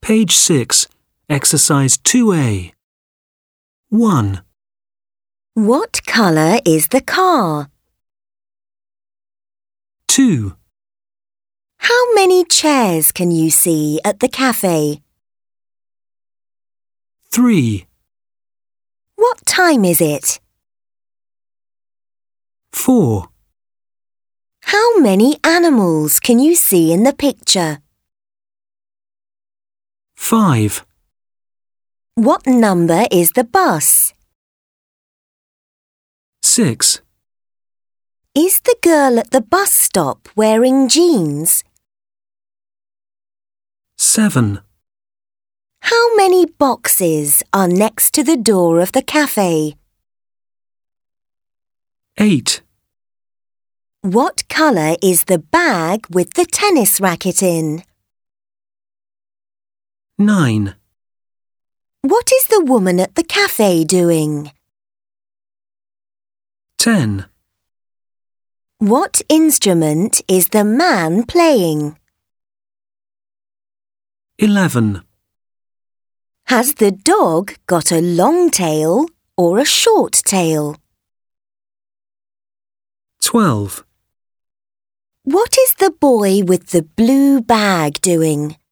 Page 6, Exercise 2A. 1. What colour is the car? 2. How many chairs can you see at the cafe? 3. What time is it? 4. How many animals can you see in the picture? 5. What number is the bus? 6. Is the girl at the bus stop wearing jeans? 7. How many boxes are next to the door of the cafe? 8. What colour is the bag with the tennis racket in? 9. What is the woman at the cafe doing? 10. What instrument is the man playing? 11. Has the dog got a long tail or a short tail? 12. What is the boy with the blue bag doing?